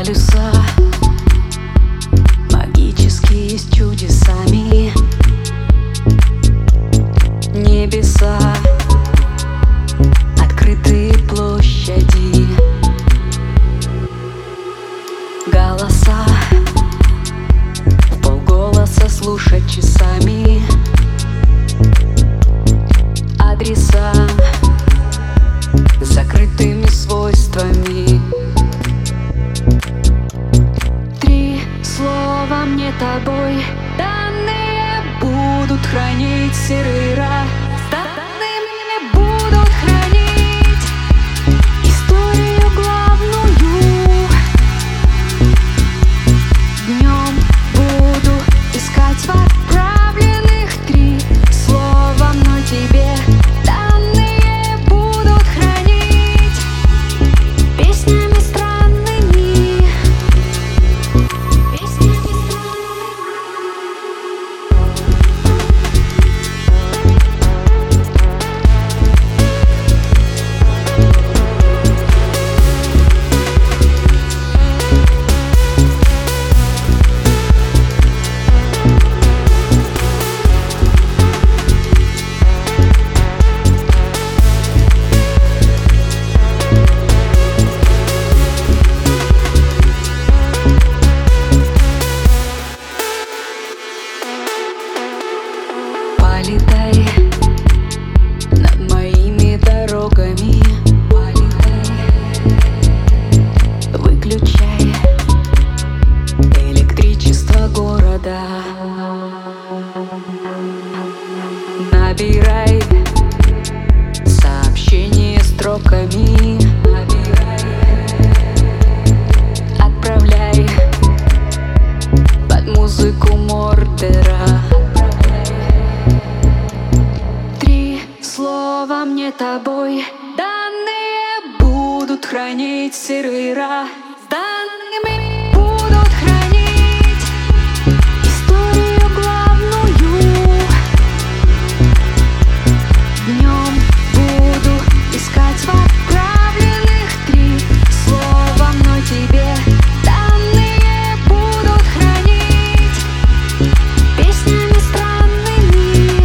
полюса магические с чудесами, небеса, открытые площади, голоса, вполголоса слушать часами, адреса с закрытыми свойствами. Три слова мне тобой данные будут хранить серый ра. Данные будут хранить историю главную. Днем буду искать в отправленных три слова мной тебе. Данные будут хранить песнями странными. Песнями полетай над моими дорогами, выключай электричество города, набирай сообщение строками, отправляй под музыку Мордера. Слова мне тобой данные будут хранить серый ра. Данными будут хранить историю главную. Днем буду искать в отправленных три слова мной тебе. Данные будут хранить песнями странными.